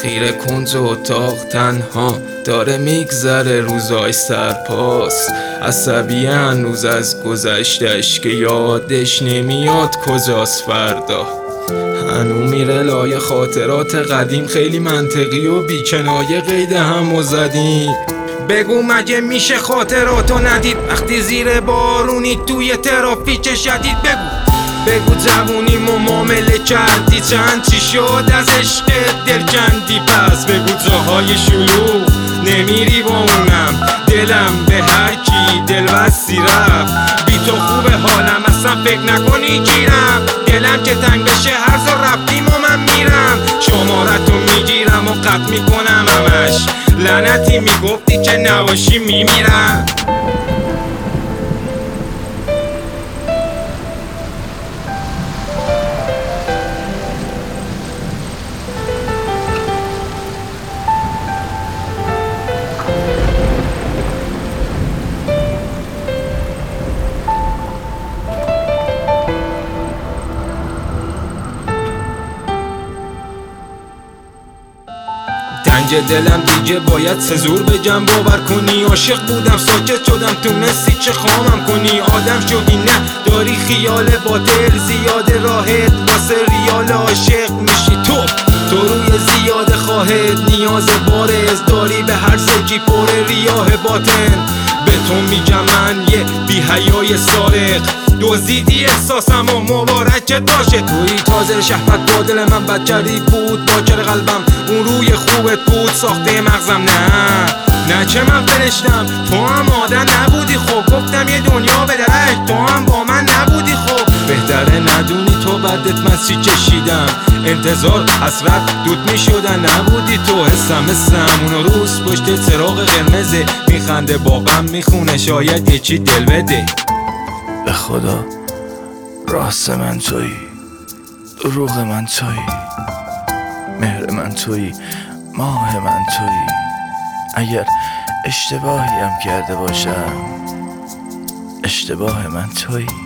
خیره کنج اتاق تنها داره میگذره روزای سرپاس، عصبی هنوز از گذشتش که یادش نمیاد کجاست فردا. هنو میره لای خاطرات قدیم، خیلی منطقی و بیکنایه قید همو زدیم. بگو مگه میشه خاطراتو ندید وقتی زیر بارونی توی ترافیک شدید؟ بگو جوونی و معامله کردی، چند چی شد از عشق دل کندی؟ پس بگو جاهای شلوغ نمیری با اونم، دلم به هر کی دل بستی رفت. بی تو خوبه حالم اصلا فکر نکنی گیرم، دلم که تنگ بشه هر جا رفتیم و من میرم. شمارتو میگیرم و قطع میکنم همش، لعنتی میگفتی که نباشی میمیرم. تنگ دلم دیگه باید سزور بگم باور کنی، عاشق بودم ساکت شدم تونستی چه خامم کنی؟ آدم شدی نه داری خیال باطل زیاده، راحت واسه ریال عاشق میشی تو روی زیاد خواهد نیاز بارز داری به هر زگی پر ریاه باطن. به تو میگم من یه بی حیای سارق، دزدیدی احساسم و مبارکت باشه. توی تازه شهوت با دل من بدجری بود، باکر قلبم اون روی خوبت بود ساخته مغزم. نه که من فرشتم تو هم آدم نبودی، خب گفتم یه دنیا به درک تو هم با من نبودی. خب بهتره ندونی تو بعدت من سی کشیدم، انتظار حسرت دود میشدن نبودی تو. حسم اونو روز پشت چراغ قرمزه، میخنده با غم میخونه شاید یکی دل بده. به خدا راست من تویی، دروغ من تویی، مهر من تویی، ماه من تویی. اگر اشتباهی هم کرده باشم اشتباه من تویی.